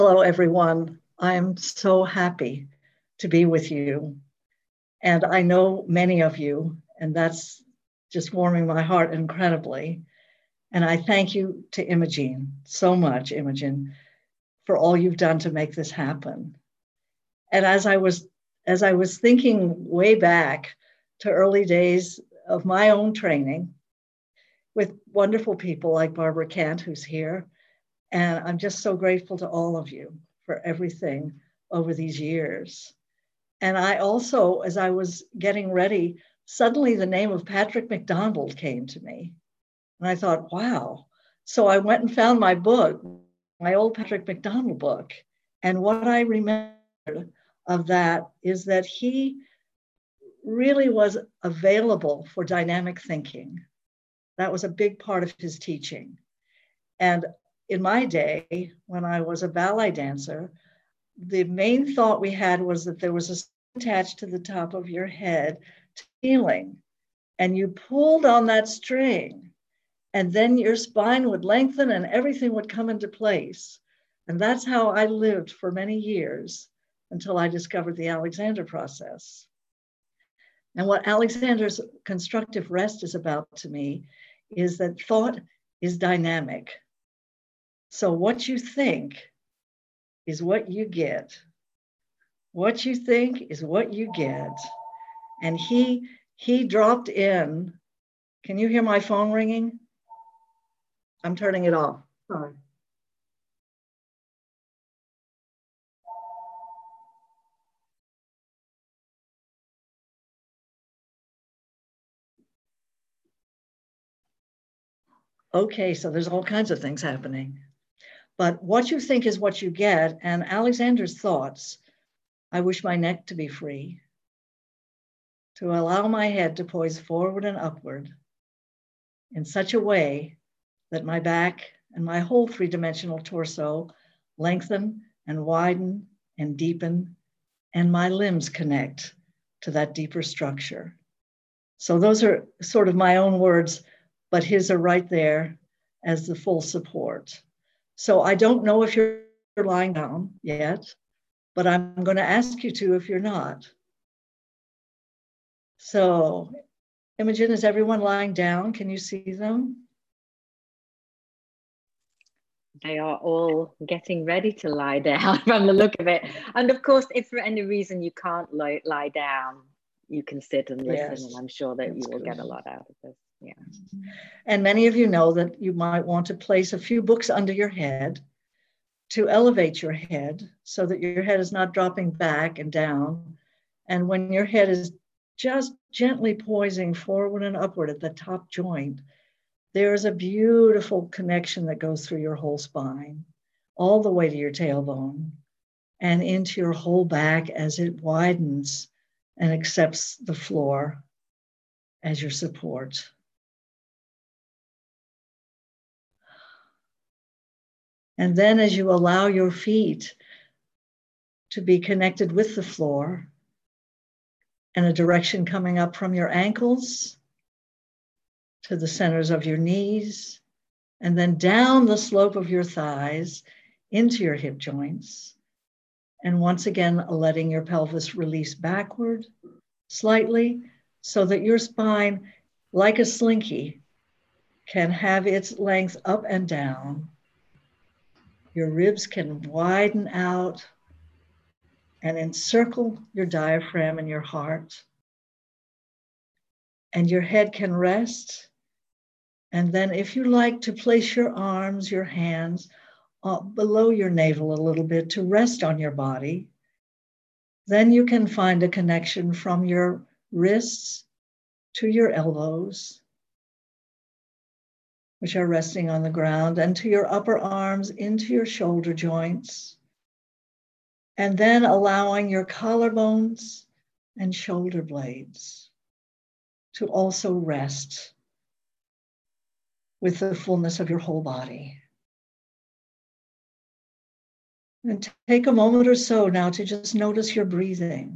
Hello, everyone. I'm so happy to be with you. And I know many of you, and that's just warming my heart incredibly. And I thank you to Imogen so much, Imogen, for all you've done to make this happen. And as I was thinking way back to early days of my own training with wonderful people like Barbara Kent, who's here, and I'm just so grateful to all of you for everything over these years. And I also, as I was getting ready, suddenly the name of Patrick McDonald came to me. And I thought, wow. So I went and found my book, my old Patrick McDonald book. And what I remembered of that is that he really was available for dynamic thinking. That was a big part of his teaching. And in my day, when I was a ballet dancer, the main thought we had was that there was a attached to the top of your head to healing, and you pulled on that string, and then your spine would lengthen and everything would come into place. And that's how I lived for many years until I discovered the Alexander process. And what Alexander's constructive rest is about to me is that thought is dynamic. So what you think is what you get. What you think is what you get. And he dropped in. Can you hear my phone ringing? I'm turning it off. Sorry. Okay, so there's all kinds of things happening. But what you think is what you get. And Alexander's thoughts: I wish my neck to be free, to allow my head to poise forward and upward in such a way that my back and my whole three-dimensional torso lengthen and widen and deepen, and my limbs connect to that deeper structure. So those are sort of my own words, but his are right there as the full support. So I don't know if you're lying down yet, but I'm going to ask you to if you're not. So, Imogen, is everyone lying down? Can you see them? They are all getting ready to lie down from the look of it. And of course, if for any reason you can't lie down, you can sit and listen, Yes, and I'm sure that you will good. get a lot out of this. Yeah. And many of you know that you might want to place a few books under your head to elevate your head so that your head is not dropping back and down. And when your head is just gently poising forward and upward at the top joint, there's a beautiful connection that goes through your whole spine, all the way to your tailbone and into your whole back as it widens and accepts the floor as your support. And then as you allow your feet to be connected with the floor and a direction coming up from your ankles to the centers of your knees, and then down the slope of your thighs into your hip joints. And once again, letting your pelvis release backward slightly so that your spine, like a slinky, can have its length up and down. Your ribs can widen out and encircle your diaphragm and your heart. And your head can rest. And then if you like to place your arms, your hands below your navel a little bit to rest on your body, then you can find a connection from your wrists to your elbows, which are resting on the ground, and to your upper arms into your shoulder joints. And then allowing your collarbones and shoulder blades to also rest with the fullness of your whole body. And take a moment or so now to just notice your breathing.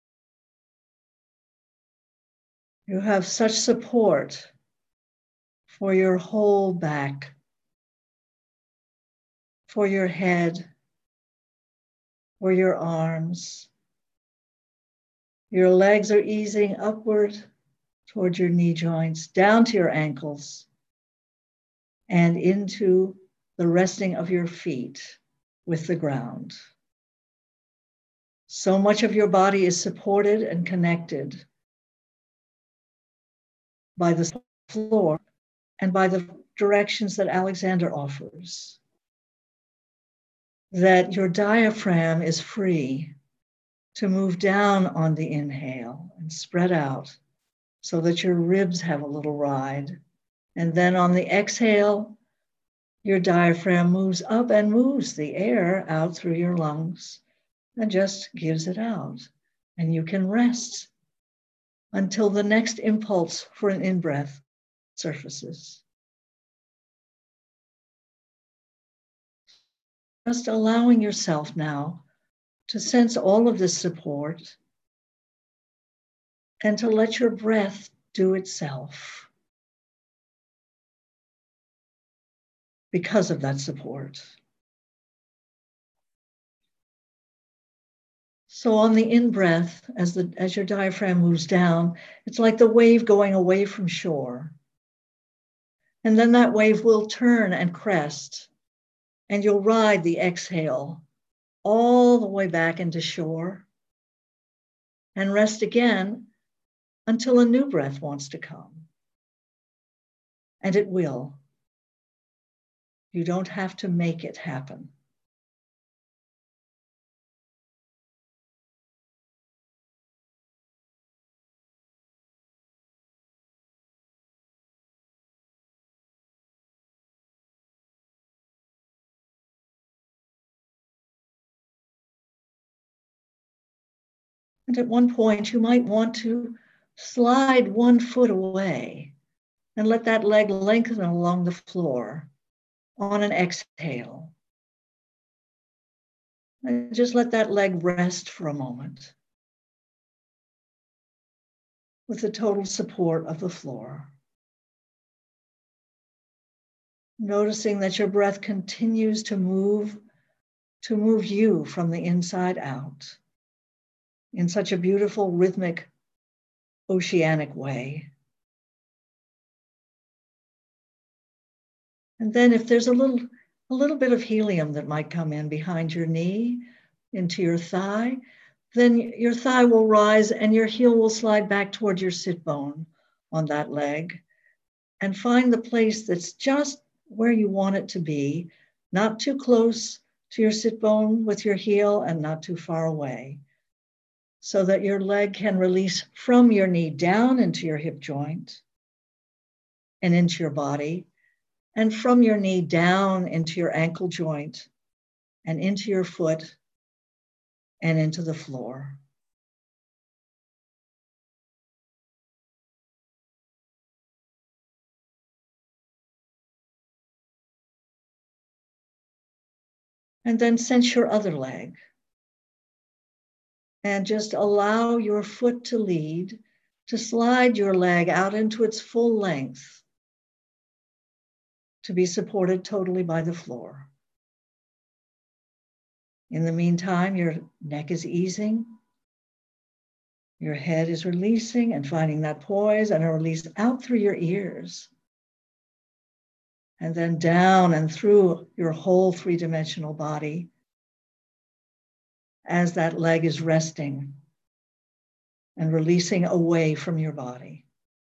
You have such support for your whole back, for your head, for your arms. Your legs are easing upward toward your knee joints, down to your ankles, and into the resting of your feet with the ground. So much of your body is supported and connected by the floor and by the directions that Alexander offers, that your diaphragm is free to move down on the inhale and spread out so that your ribs have a little ride. And then on the exhale, your diaphragm moves up and moves the air out through your lungs and just gives it out. And you can rest until the next impulse for an in-breath surfaces. Just allowing yourself now to sense all of this support and to let your breath do itself because of that support. So on the in-breath, as your diaphragm moves down, it's like the wave going away from shore. And then that wave will turn and crest, and you'll ride the exhale all the way back into shore and rest again until a new breath wants to come. And it will. You don't have to make it happen. And at one point, you might want to slide one foot away and let that leg lengthen along the floor on an exhale. And just let that leg rest for a moment with the total support of the floor. Noticing that your breath continues to move you from the inside out in such a beautiful, rhythmic, oceanic way. And then if there's a little bit of helium that might come in behind your knee into your thigh, then your thigh will rise and your heel will slide back toward your sit bone on that leg, and find the place that's just where you want it to be, not too close to your sit bone with your heel and not too far away, so that your leg can release from your knee down into your hip joint and into your body, and from your knee down into your ankle joint and into your foot and into the floor. And then sense your other leg. And just allow your foot to lead, to slide your leg out into its full length, to be supported totally by the floor. In the meantime, your neck is easing, your head is releasing and finding that poise and a release out through your ears. And then down and through your whole three-dimensional body as that leg is resting and releasing away from your body.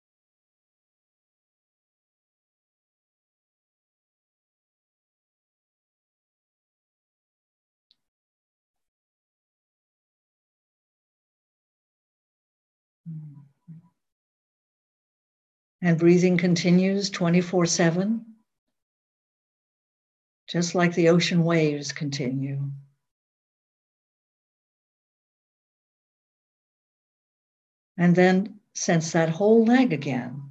And breathing continues 24/7, just like the ocean waves continue. And then sense that whole leg again.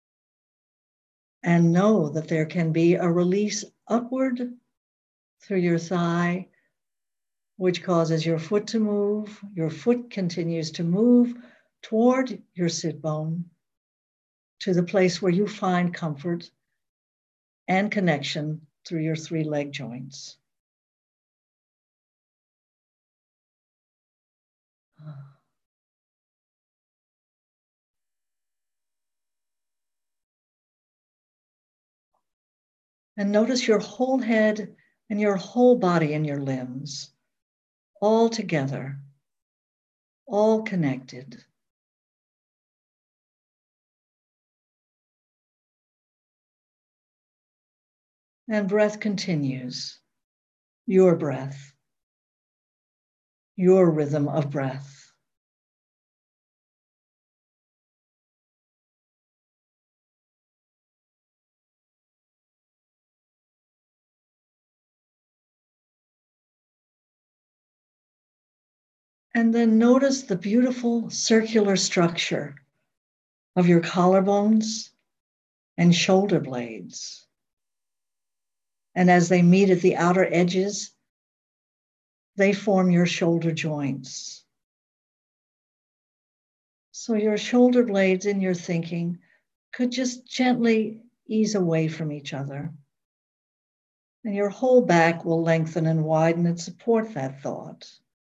And know that there can be a release upward through your thigh, which causes your foot to move. Your foot continues to move toward your sit bone to the place where you find comfort and connection through your 3 leg joints. And notice your whole head and your whole body and your limbs, all together, all connected. And breath continues, your breath, your rhythm of breath. And then notice the beautiful circular structure of your collarbones and shoulder blades. And as they meet at the outer edges, they form your shoulder joints. So your shoulder blades in your thinking could just gently ease away from each other. And your whole back will lengthen and widen and support that thought.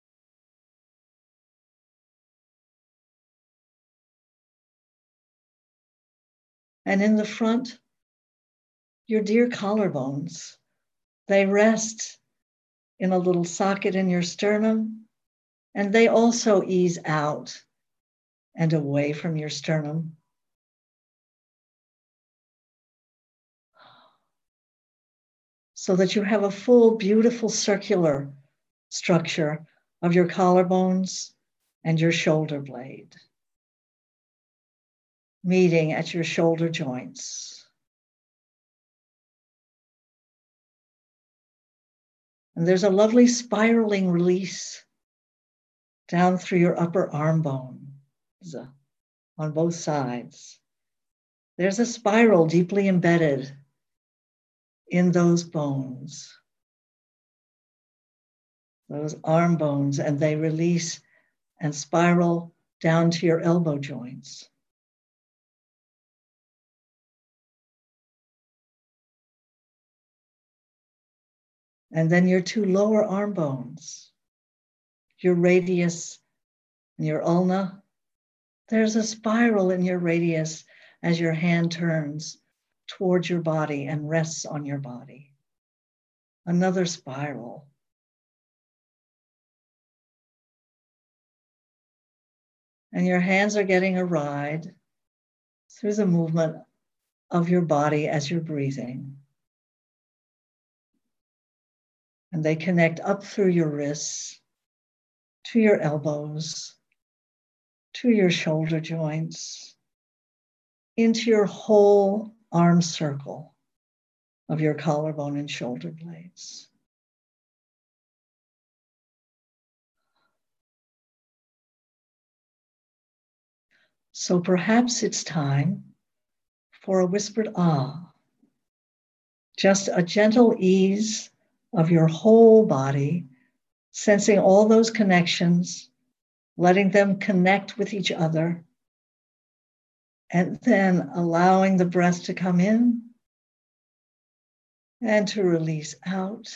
And in the front, your dear collarbones, they rest in a little socket in your sternum, and they also ease out and away from your sternum. So that you have a full, beautiful circular structure of your collarbones and your shoulder blade, meeting at your shoulder joints. And there's a lovely spiraling release down through your upper arm bone on both sides. There's a spiral deeply embedded in those bones, those arm bones, and they release and spiral down to your elbow joints. And then your 2 lower arm bones, your radius and your ulna. There's a spiral in your radius as your hand turns towards your body and rests on your body. Another spiral. And your hands are getting a ride through the movement of your body as you're breathing. And they connect up through your wrists, to your elbows, to your shoulder joints, into your whole arm circle of your collarbone and shoulder blades. So perhaps it's time for a whispered ah, just a gentle ease of your whole body, sensing all those connections, letting them connect with each other, and then allowing the breath to come in and to release out.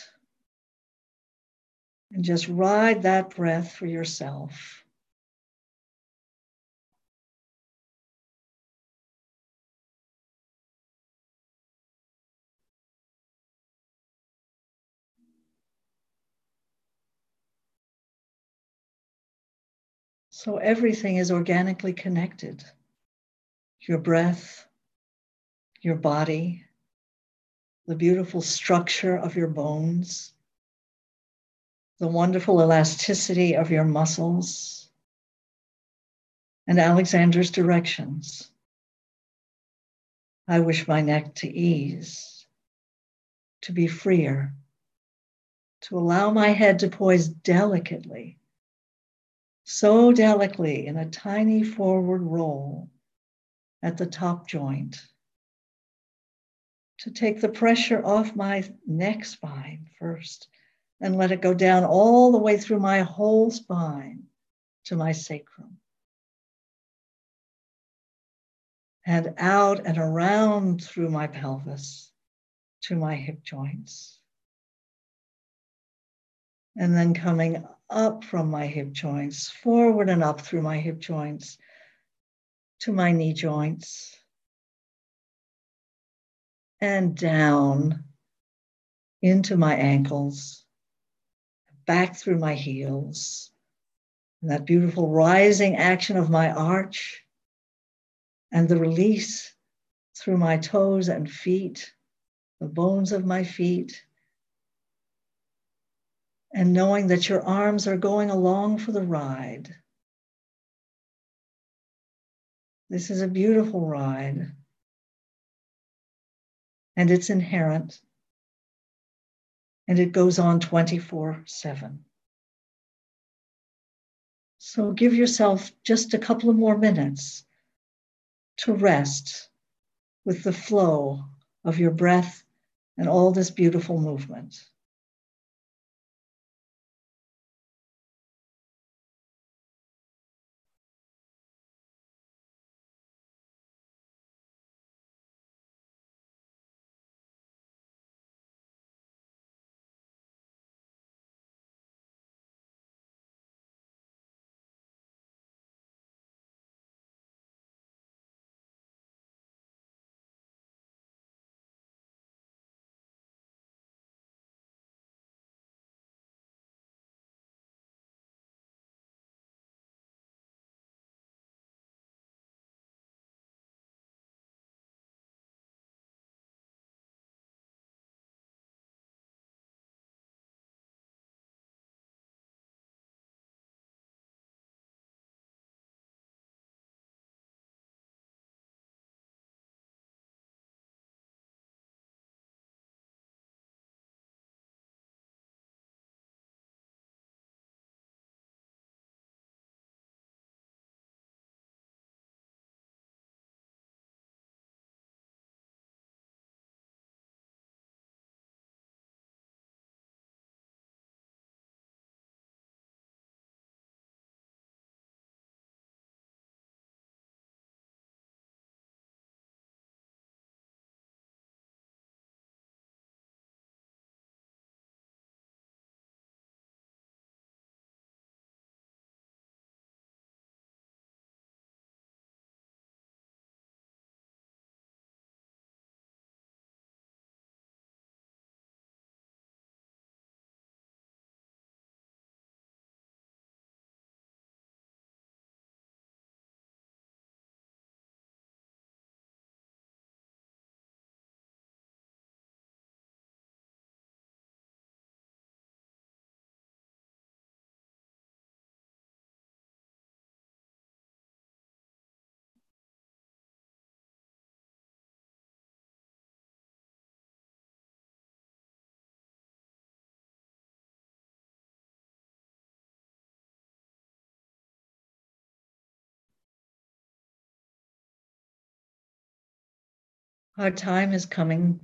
And just ride that breath for yourself. So everything is organically connected. Your breath, your body, the beautiful structure of your bones, the wonderful elasticity of your muscles, and Alexander's directions. I wish my neck to ease, to be freer, to allow my head to poise delicately, so delicately in a tiny forward roll at the top joint, to take the pressure off my neck spine first and let it go down all the way through my whole spine to my sacrum. And out and around through my pelvis to my hip joints. And then coming up from my hip joints, forward and up through my hip joints to my knee joints. And down into my ankles, back through my heels. And that beautiful rising action of my arch and the release through my toes and feet, the bones of my feet. And knowing that your arms are going along for the ride. This is a beautiful ride. And it's inherent. And it goes on 24/7. So give yourself just a couple of more minutes to rest with the flow of your breath and all this beautiful movement. Our time is coming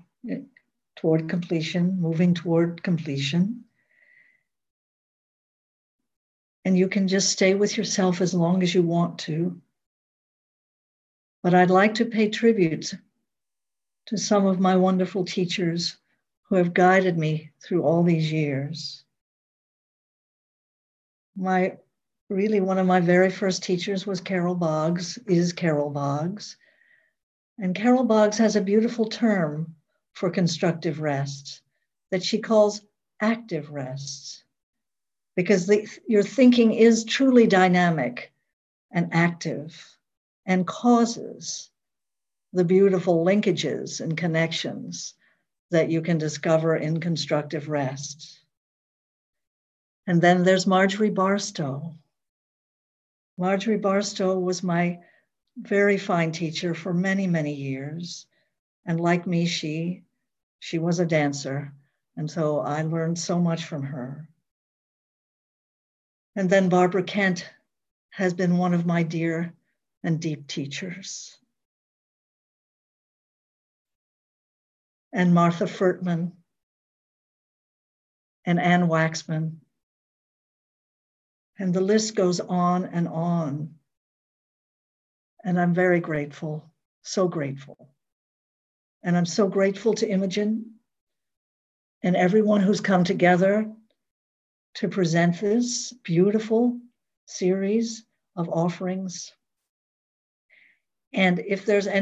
toward completion, moving toward completion. And you can just stay with yourself as long as you want to. But I'd like to pay tribute to some of my wonderful teachers who have guided me through all these years. One of my very first teachers was Carol Boggs, is Carol Boggs. And Carol Boggs has a beautiful term for constructive rest that she calls active rest, because your thinking is truly dynamic and active and causes the beautiful linkages and connections that you can discover in constructive rest. And then there's Marjorie Barstow. Marjorie Barstow was my very fine teacher for many, many years. And like me, she was a dancer. And so I learned so much from her. And then Barbara Kent has been one of my dear and deep teachers. And Martha Furtman and Ann Waxman. And the list goes on and on. And I'm very grateful, so grateful. And I'm so grateful to Imogen and everyone who's come together to present this beautiful series of offerings. And if there's any